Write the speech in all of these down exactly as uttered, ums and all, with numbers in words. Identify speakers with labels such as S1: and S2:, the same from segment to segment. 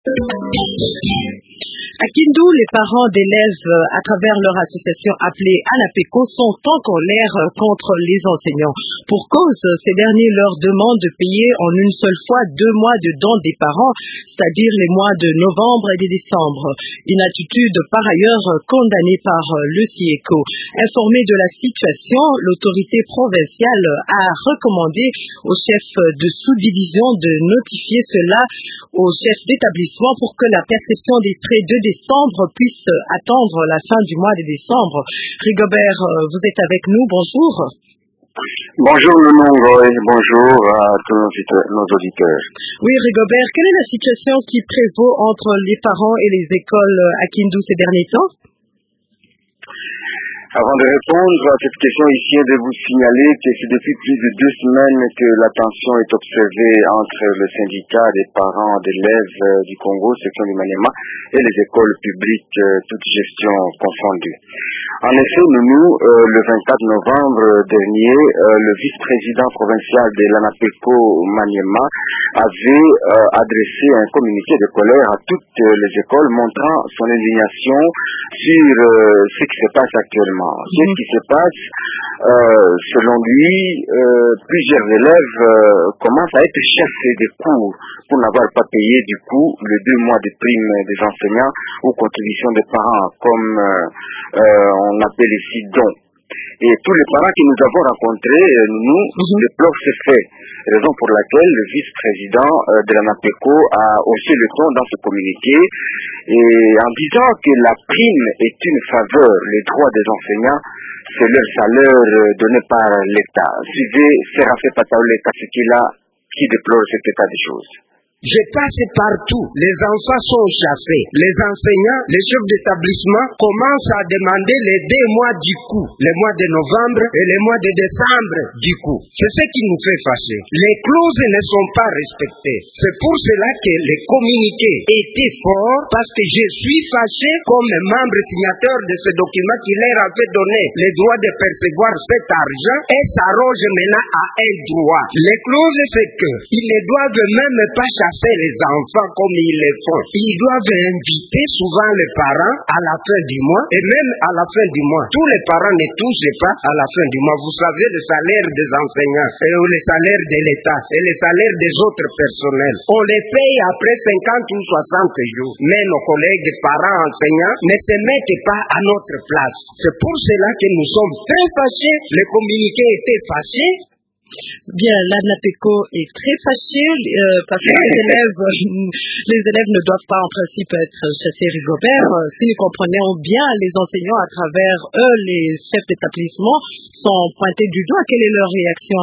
S1: À Kindu, les parents d'élèves, à travers leur association appelée ANAPECO, sont en colère contre les enseignants. Pour cause, ces derniers leur demandent de payer en une seule fois deux mois de dons des parents, c'est-à-dire les mois de novembre et de décembre. Une attitude par ailleurs condamnée par le SIECO. Informée de la situation, l'autorité provinciale a recommandé au chef de sous-division de notifier cela au chef d'établissement pour que la perception des frais de décembre puisse attendre la fin du mois de décembre. Rigobert, vous êtes avec nous, bonjour.
S2: Bonjour Loulou, bonjour à tous nos auditeurs.
S1: Oui Rigobert, quelle est la situation qui prévaut entre les parents et les écoles à Kindu ces derniers temps?
S2: Avant de répondre à cette question, ici de vous signaler que c'est depuis plus de deux semaines que la tension est observée entre le syndicat des parents d'élèves du Congo, section du Maniema, et les écoles publiques, toutes gestions confondues. En effet, nous, euh, le vingt-quatre novembre dernier, euh, le vice-président provincial de l'ANAPECO Maniema avait euh, adressé un communiqué de colère à toutes les écoles montrant son indignation sur euh, ce qui se passe actuellement. Qu'est-ce qui se passe? Euh, selon lui, euh, plusieurs élèves euh, commencent à être chassés des cours pour n'avoir pas payé du coup les deux mois de prime des enseignants ou contributions des parents, comme euh, euh, on appelle ici dons. Et tous les parents que nous avons rencontrés, nous, mm-hmm. déplorent ces faits. Raison pour laquelle le vice-président euh, de l'ANAPECO a haussé le ton dans ce communiqué et en disant que la prime est une faveur, les droits des enseignants, c'est leur salaire euh, donné par l'État. Suivez Séraphin Pataoulé Kassekila qui déplore cet état des choses.
S3: Je passe partout, les enfants sont chassés, les enseignants, les chefs d'établissement commencent à demander les deux mois du coup, les mois de novembre et les mois de décembre du coup. C'est ce qui nous fait fâcher. Les clauses ne sont pas respectées. C'est pour cela que les communiqués étaient forts, parce que je suis fâché comme membre signateur de ce document qui leur avait donné le droit de percevoir cet argent et s'arroge maintenant à un droit. Les clauses, c'est que ils ne doivent même pas chasser les enfants comme ils le font. Ils doivent inviter souvent les parents à la fin du mois et même à la fin du mois. Tous les parents ne touchent pas à la fin du mois. Vous savez, le salaire des enseignants et le salaire de l'État et le salaire des autres personnels, on les paye après cinquante ou soixante jours. Mais nos collègues parents enseignants ne se mettent pas à notre place. C'est pour cela que nous sommes très fâchés. Le communiqué était fâché.
S1: Bien, l'ANAPECO est très fâché euh, parce que les élèves, les élèves ne doivent pas en principe être chassés. Rigobert, si nous comprenons bien, les enseignants à travers eux, les chefs d'établissement, sont pointés du doigt. Quelle est leur réaction?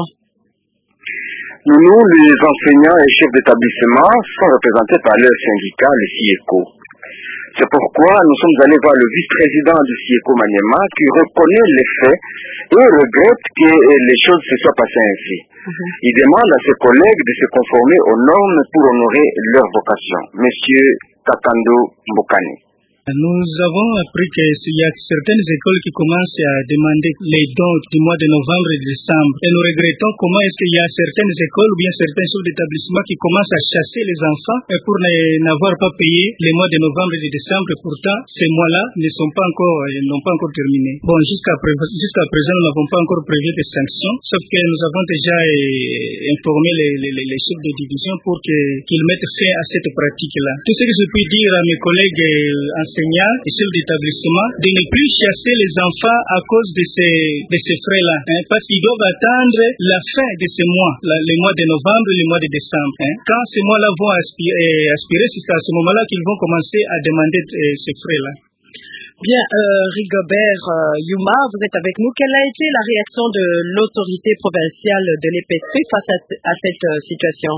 S2: Nous, les enseignants et chefs d'établissement, sont représentés par leur syndicat, le SIECO. C'est pourquoi nous sommes allés voir le vice-président du SIECO Maniema qui reconnaît les faits et regrette que les choses se soient passées ainsi. Mm-hmm. Il demande à ses collègues de se conformer aux normes pour honorer leur vocation. Monsieur Kakando Mbokani.
S4: Nous avons appris qu'il y a certaines écoles qui commencent à demander les dons du mois de novembre et de décembre. Et nous regrettons comment est-ce qu'il y a certaines écoles ou bien certains chefs d'établissement qui commencent à chasser les enfants pour n'avoir pas payé les mois de novembre et de décembre. Pourtant, ces mois-là ne sont pas encore, n'ont pas encore terminé. Bon, jusqu'à jusqu'à présent, nous n'avons pas encore prévu des sanctions, sauf que nous avons déjà informé les, les, les chefs de division pour qu'ils qu'ils mettent fin à cette pratique-là. Tout ce que je puis dire à mes collègues enseignants et chefs d'établissement, de ne plus chasser les enfants à cause de ces, de ces frais-là, hein, parce qu'ils doivent attendre la fin de ces mois, la, les mois de novembre et les mois de décembre. Hein. Quand ces mois-là vont aspirer, aspirer c'est à ce moment-là qu'ils vont commencer à demander euh, ces frais-là.
S1: Bien, euh, Rigobert euh, Yuma, vous êtes avec nous. Quelle a été la réaction de l'autorité provinciale de l'E P S P face à, à cette euh, situation?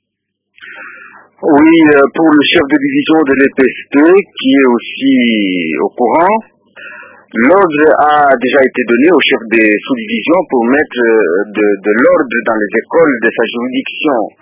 S2: Oui, pour le chef de division de l'E P S P, qui est aussi au courant, l'ordre a déjà été donné au chef des sous-divisions pour mettre de, de l'ordre dans les écoles de sa juridiction.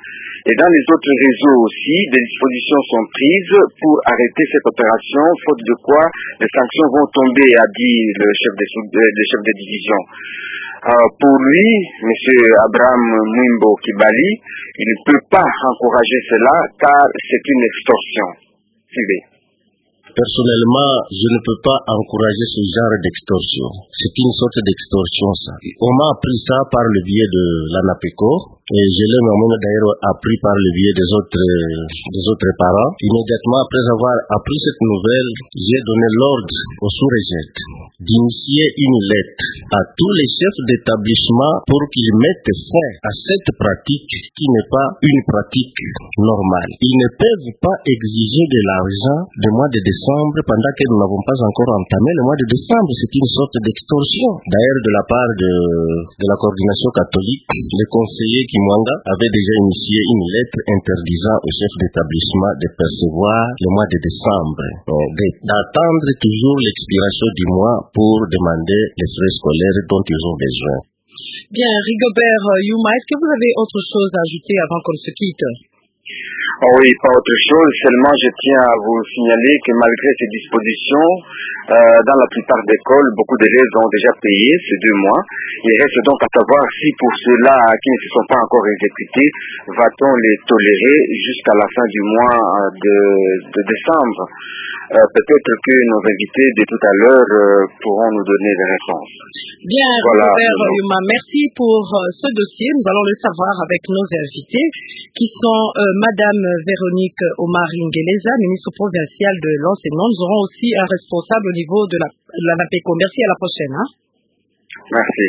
S2: Et dans les autres réseaux aussi, des dispositions sont prises pour arrêter cette opération, faute de quoi les sanctions vont tomber, a dit le chef de, le chef de division. Euh, pour lui, M. Abraham Mwimbo Kibali, il ne peut pas encourager cela car c'est une extorsion. Suivez.
S5: Personnellement, je ne peux pas encourager ce genre d'extorsion. C'est une sorte d'extorsion, ça. On m'a appris ça par le biais de l'ANAPECO, et je l'ai moi-même d'ailleurs appris par le biais des autres, des autres parents. Immédiatement après avoir appris cette nouvelle, j'ai donné l'ordre au sous-régent d'initier une lettre à tous les chefs d'établissement pour qu'ils mettent fin à cette pratique qui n'est pas une pratique normale. Ils ne peuvent pas exiger de l'argent du mois de décembre pendant que nous n'avons pas encore entamé le mois de décembre. C'est une sorte d'extorsion. D'ailleurs, de la part de, de la coordination catholique, le conseiller Kimwanga avait déjà initié une lettre interdisant aux chefs d'établissement de percevoir le mois de décembre, d'attendre toujours l'expiration du mois pour demander les frais scolaires dont ils ont besoin.
S1: Bien, Rigobert Yuma, est-ce que vous avez autre chose à ajouter avant qu'on se quitte?
S2: Oh oui, pas autre chose, seulement je tiens à vous signaler que malgré ces dispositions, euh, dans la plupart des écoles, beaucoup d'élèves ont déjà payé ces deux mois. Il reste donc à savoir si pour ceux-là qui ne se sont pas encore exécutés, va-t-on les tolérer jusqu'à la fin du mois de, de décembre. Euh, peut-être que nos invités de tout à l'heure euh, pourront nous donner des réponses.
S1: Bien, voilà, Robert Yuma, merci pour euh, ce dossier. Nous allons le savoir avec nos invités, qui sont euh, Madame Véronique Omar Ngeleza, ministre provinciale de l'enseignement. Nous aurons aussi un responsable au niveau de la, de la NAPECO. Merci, à la prochaine. Hein?
S2: Merci.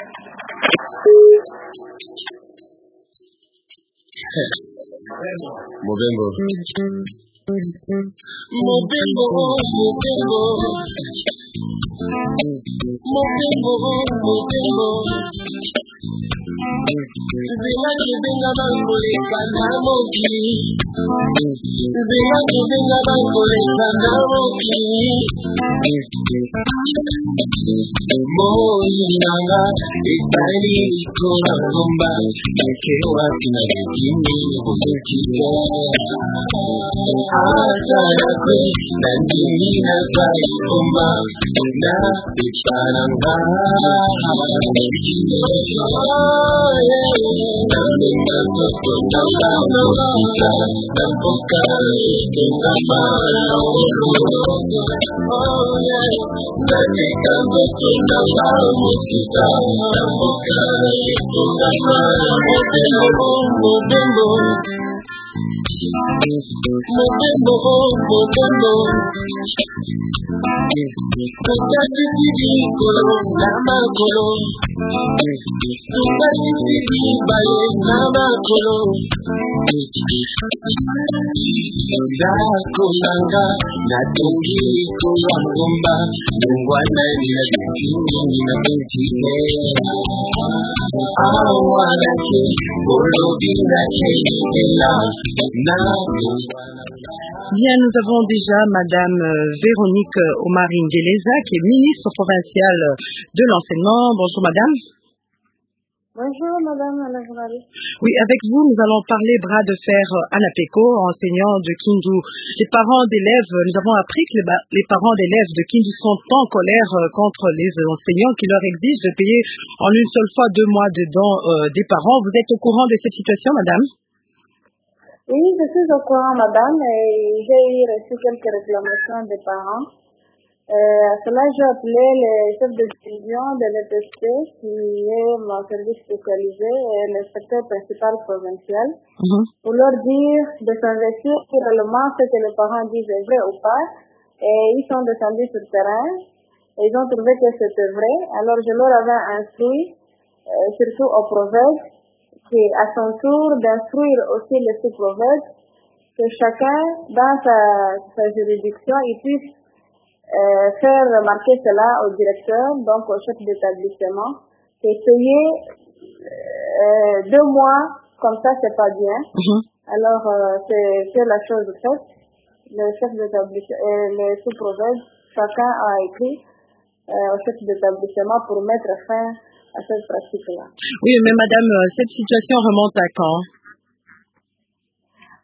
S5: Mobembo.
S6: Mobembo, Mobembo, Mobembo, Mobembo. Zela kubenga bangoleka na moki. Zela kubenga bangoleka na moki. Moyi nanga etali kola ngomba kewa kina kini bukiko. Asara kwe na nini na sai ngomba na iparanga. Mobembo, Mobembo, Tukati tiri kolo nama kolo, Tukati tiri baye nama kolo, Dako nanga na tungi kula ngomba, Mungwana nina tukini na tukine, Awana ke kolo bina kenila na.
S1: Bien, nous avons déjà Madame Véronique Omar Ngeleza, qui est ministre provinciale de l'enseignement. Bonjour Madame.
S7: Bonjour Madame la journaliste.
S1: Oui, avec vous, nous allons parler bras de fer ANAPECO, enseignant de Kindu. Les parents d'élèves, nous avons appris que les, les parents d'élèves de Kindu sont en colère contre les enseignants qui leur exigent de payer en une seule fois deux mois de dons euh, des parents. Vous êtes au courant de cette situation, Madame?
S7: Oui, je suis au courant, madame, et j'ai eu reçu quelques réclamations des parents. Euh, à cela, j'ai appelé le chef de division de l'E P S T, qui est mon service spécialisé, et l'inspecteur principal provincial, mm-hmm. pour leur dire de s'investir réellement ce que les parents disent est vrai ou pas. Et ils sont descendus sur le terrain, et ils ont trouvé que c'était vrai. Alors, je leur avais instruit, euh, surtout au prophète, qui à son tour d'instruire aussi les sous-prophètes, que chacun dans sa, sa juridiction il puisse euh, faire remarquer cela au directeur, donc au chef d'établissement, que payer euh, deux mois comme ça c'est pas bien. Mm-hmm. Alors euh, c'est, c'est la chose faite. Le chef d'établissement et le sous-prophète, chacun a écrit euh, au chef d'établissement pour mettre fin à cette pratique-là.
S1: Oui, mais madame, cette situation remonte à quand?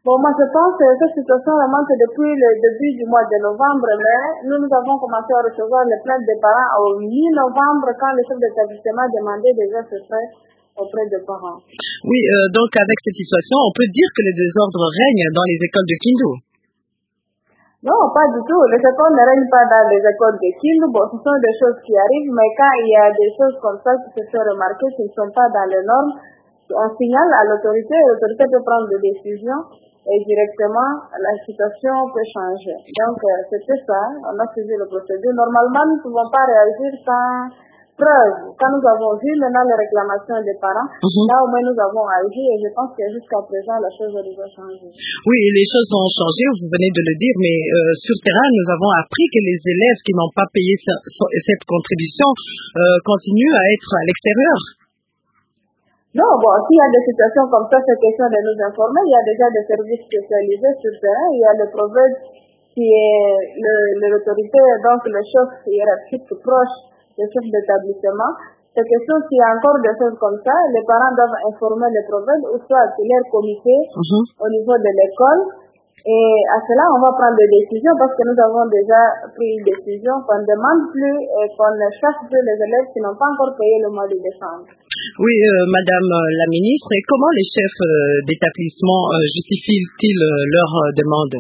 S7: Bon, moi je pense que cette situation remonte depuis le début du mois de novembre, mais nous, nous avons commencé à recevoir les plaintes des parents au mi-novembre quand le chef d'établissement demandait déjà ce fait auprès des parents.
S1: Oui, euh, donc avec cette situation, on peut dire que le désordre règne dans les écoles de Kindu.
S7: Non, pas du tout. Les écoles ne règnent pas dans les écoles de Kindu. Bon, ce sont des choses qui arrivent, mais quand il y a des choses comme ça qui se font remarquer, qui ne sont pas dans les normes, on signale à l'autorité, et l'autorité peut prendre des décisions et directement la situation peut changer. Donc, euh, c'était ça, on a suivi le procédure. Normalement, nous ne pouvons pas réagir sans preuve. Quand nous avons vu maintenant les réclamations des parents, mm-hmm. là au moins nous avons agi et je pense que jusqu'à présent, la chose a changé.
S1: Oui, les choses ont changé, vous venez de le dire, mais euh, sur terrain, nous avons appris que les élèves qui n'ont pas payé ce, cette contribution euh, continuent à être à l'extérieur.
S7: Non, bon, s'il y a des situations comme ça, c'est question de nous informer. Il y a déjà des services spécialisés sur le terrain. Il y a le prophète qui est l'autorité, donc le chef hiérarchique proche du chef d'établissement. C'est question s'il y a encore des choses comme ça, les parents doivent informer le prophète ou soit leur comité mm-hmm. au niveau de l'école. Et à cela, on va prendre des décisions parce que nous avons déjà pris une décision qu'on ne demande plus et qu'on ne chasse plus les élèves qui n'ont pas encore payé le mois de décembre.
S1: Oui, euh, Madame la ministre, et comment les chefs euh, d'établissement euh, justifient-ils euh, leurs euh, demandes?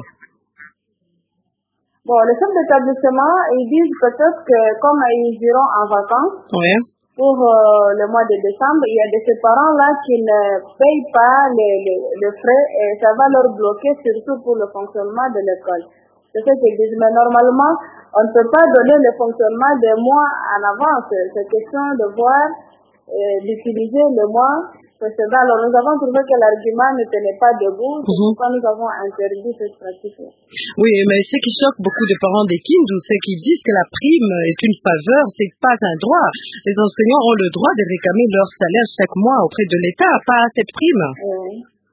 S7: Bon, les chefs d'établissement, ils disent peut-être que comme ils iront en vacances,
S1: oui.
S7: pour euh, le mois de décembre, il y a de ces parents-là qui ne payent pas les, les, les frais et ça va leur bloquer surtout pour le fonctionnement de l'école. C'est ce qu'ils disent. Mais normalement, on ne peut pas donner le fonctionnement des mois en avance. C'est question de voir, euh, d'utiliser le mois précédent. Alors nous avons trouvé que l'argument ne tenait pas debout, c'est mm-hmm. pourquoi nous avons interdit cette pratique.
S1: Oui, mais ce qui choque beaucoup de parents des Kindu, c'est qu'ils disent que la prime est une faveur, c'est pas un droit. Les enseignants ont le droit de réclamer leur salaire chaque mois auprès de l'État, pas cette prime.
S7: Oui,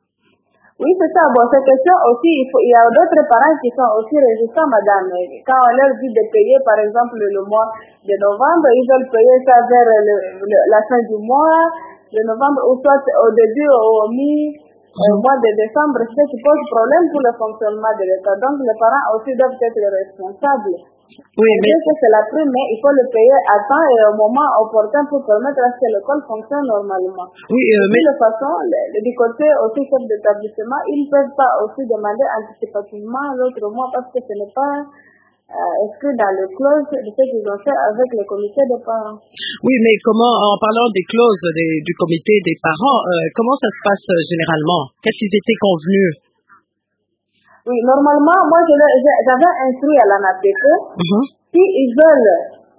S7: oui c'est ça. Bon, cette question aussi, il, faut, il y a d'autres parents qui sont aussi résistants, madame. Quand on leur dit de payer, par exemple, le mois de novembre, ils veulent payer ça vers le, le, la fin du mois de novembre, ou soit au début ou au mi au mois de décembre, ce qui pose problème pour le fonctionnement de l'État. Donc les parents aussi doivent être responsables.
S1: Oui, mais
S7: que c'est la prime, mais il faut le payer à temps et au moment opportun pour permettre à ce que l'école fonctionne normalement.
S1: Oui, euh,
S7: de
S1: mais
S7: toute façon, le, le, du côté aussi chef d'établissement, ils ne peuvent pas aussi demander anticipativement l'autre mois parce que ce n'est pas Euh, inscrit dans les clauses de ce qu'ils ont fait avec le comité des parents.
S1: Oui, mais comment, en parlant des clauses des, du comité des parents, euh, comment ça se passe euh, généralement? Qu'est-ce qu'ils étaient convenus?
S7: Oui, normalement, moi, j'avais instruit à l'ANAPECO, mm-hmm. si ils veulent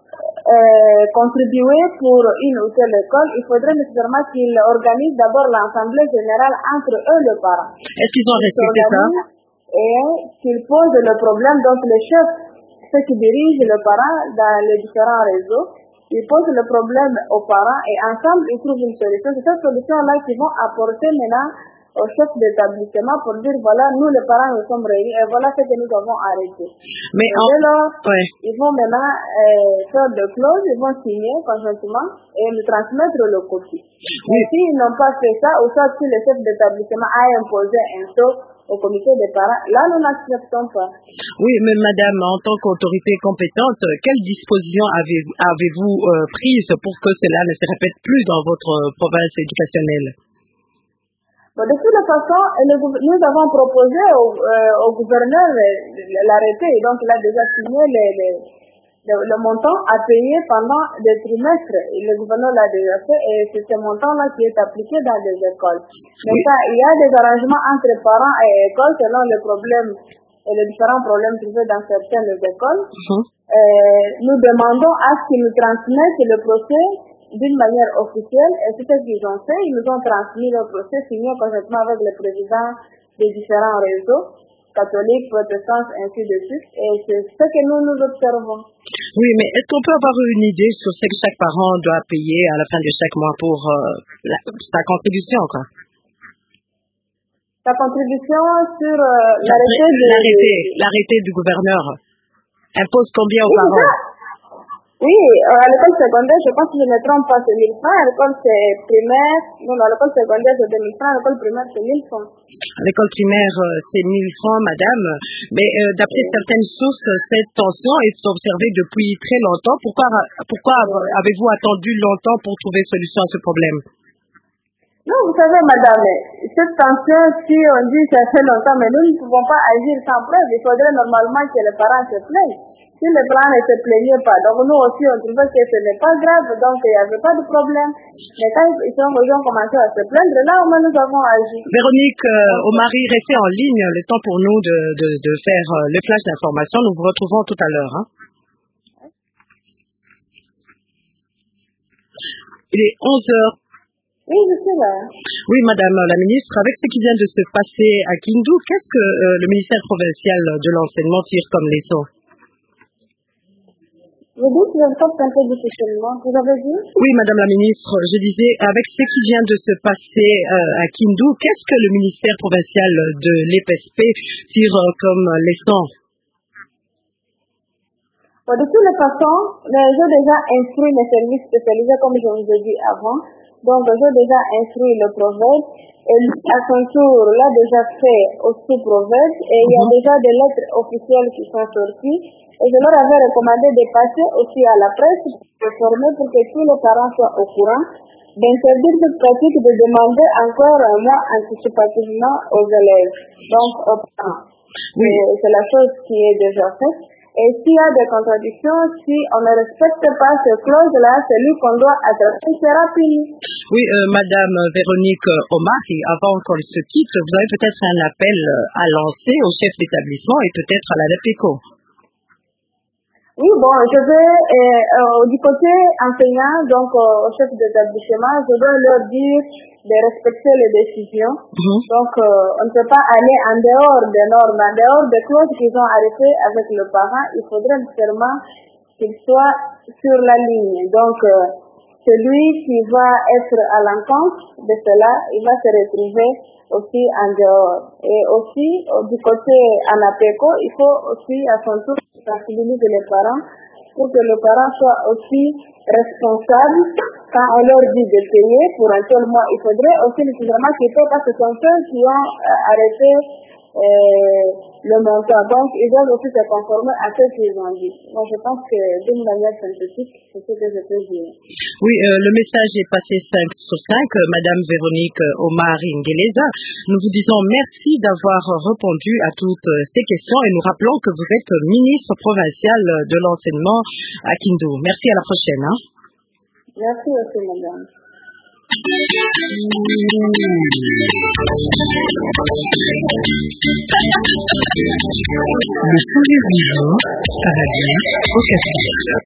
S7: euh, contribuer pour une ou telle école, il faudrait nécessairement qu'ils organisent d'abord l'assemblée générale entre eux, les parents.
S1: Est-ce qu'ils ont respecté ça?
S7: Et qu'ils posent le problème, donc les chefs, ceux qui dirigent les parents dans les différents réseaux, ils posent le problème aux parents et ensemble ils trouvent une solution. C'est cette solution-là qu'ils vont apporter maintenant aux chefs d'établissement pour dire voilà, nous les parents nous sommes réunis et voilà ce que nous avons arrêté.
S1: Mais
S7: et en... alors,
S1: ouais.
S7: ils vont maintenant euh, faire des clauses, ils vont signer conjointement et nous transmettre le copie. Oui. Et s'ils n'ont pas fait ça, ou soit si le chef d'établissement a imposé un taux au comité des parents, là nous n'acceptons pas.
S1: Oui, mais madame, en tant qu'autorité compétente, quelles dispositions avez, avez-vous euh, prises pour que cela ne se répète plus dans votre province éducationnelle?
S7: Bon, de toute façon, nous avons proposé au, euh, au gouverneur l'arrêté, donc il a déjà signé les, les, le, le montant à payer pendant des trimestres. Et le gouverneur l'a déjà fait et c'est ce montant-là qui est appliqué dans les écoles. Mais ça, il y a des arrangements entre parents et écoles selon les problèmes et les différents problèmes trouvés dans certaines écoles. Mm-hmm. Euh, nous demandons à ce qu'ils nous transmettent le procès d'une manière officielle et c'est ce qu'ils ont fait. Ils nous ont transmis le procès signé conjointement avec le président des différents réseaux catholiques, protestants, ainsi de suite. Et c'est ce que nous nous observons.
S1: Oui, mais est-ce qu'on peut avoir une idée sur ce que chaque parent doit payer à la fin de chaque mois pour euh, la, sa contribution, quoi?
S7: Sa contribution sur euh, l'arrêté de...
S1: L'arrêté, l'arrêté du gouverneur impose combien aux
S7: oui,
S1: parents?
S7: Oui, euh, à l'école secondaire, je pense que je ne me trompe pas, c'est mille francs. À l'école primaire, non, à l'école secondaire, c'est deux mille francs. À l'école primaire, c'est mille francs.
S1: À l'école primaire, euh, c'est mille francs, madame. Mais euh, d'après certaines sources, cette tension est observée depuis très longtemps. Pourquoi, pourquoi avez-vous attendu longtemps pour trouver solution à ce problème?
S7: Non, vous savez, madame, cette tension, si on dit ça fait longtemps, mais nous ne pouvons pas agir sans preuve. Il faudrait normalement que les parents se plaignent. Si les parents ne se plaignaient pas, donc nous aussi, on trouvait que ce n'est pas grave, donc il n'y avait pas de problème. Mais quand ils ont, ils ont commencé à se plaindre, là, au moins, nous avons agi.
S1: Véronique euh, Omari, restez en ligne, le temps pour nous de, de, de faire euh, le flash d'information. Nous vous retrouvons tout à l'heure. Hein. Il est onze heures.
S7: Oui, je suis là.
S1: Oui, madame la ministre, avec ce qui vient de se passer à Kindu, qu'est-ce que euh, le ministère provincial de l'enseignement tire comme leçon?
S7: Vous dites que je me porte un peu difficilement, vous avez dit?
S1: Oui, madame la ministre, je disais, avec ce qui vient de se passer euh, à Kindu, qu'est-ce que le ministère provincial de l'E P S P tire euh, comme leçon?
S7: Bon, de toutes les façons, j'ai déjà instruit les services spécialisés, comme je vous ai dit avant. Donc, j'ai déjà instruit le prophète et à son tour l'a déjà fait au sous-prophète et il y a déjà des lettres officielles qui sont sorties et je leur avais recommandé de passer aussi à la presse pour former pour que tous les parents soient au courant, d'interdire cette pratique de demander encore un mois anticipativement aux élèves, donc aux parents. Oui. C'est la chose qui est déjà faite. Et s'il y a des contradictions, si on ne respecte pas ces clauses-là, c'est lui qu'on doit attraper, c'est rapide.
S1: Oui, euh, madame Véronique Omari, avant qu'on se quitte, vous avez peut-être un appel à lancer au chef d'établissement et peut-être à la NAPECO.
S7: Oui, bon, je vais, euh, euh, du côté enseignant, donc euh, au chef d'établissement, je vais leur dire de respecter les décisions. Mm-hmm. Donc, euh, on ne peut pas aller en dehors des normes, en dehors des clauses qu'ils ont arrêtées avec le parent. Il faudrait nécessairement qu'ils soient sur la ligne. Donc, euh, celui qui va être à l'encontre de cela, il va se retrouver aussi en dehors. Et aussi, du côté ANAPECO, il faut aussi à son tour sensibiliser les parents pour que les parents soient aussi responsables quand on leur dit de payer pour un tel mois. Il faudrait aussi nécessairement qu'ils paient parce que ce sont ceux qui ont euh, arrêté euh, le montant. Donc, ils doivent aussi se conformer à ce qu'ils ont dit. Moi, je pense que d'une manière synthétique, c'est ce que je peux dire.
S1: Oui, euh, le message est passé cinq sur cinq. Euh, Madame Véronique Omari Ngeleza, nous vous disons merci d'avoir répondu à toutes ces questions et nous rappelons que vous êtes ministre provincial de l'enseignement à Kindu. Merci, à la prochaine. Hein.
S7: Merci aussi, madame.
S8: Le sourire du jour, paradis au café.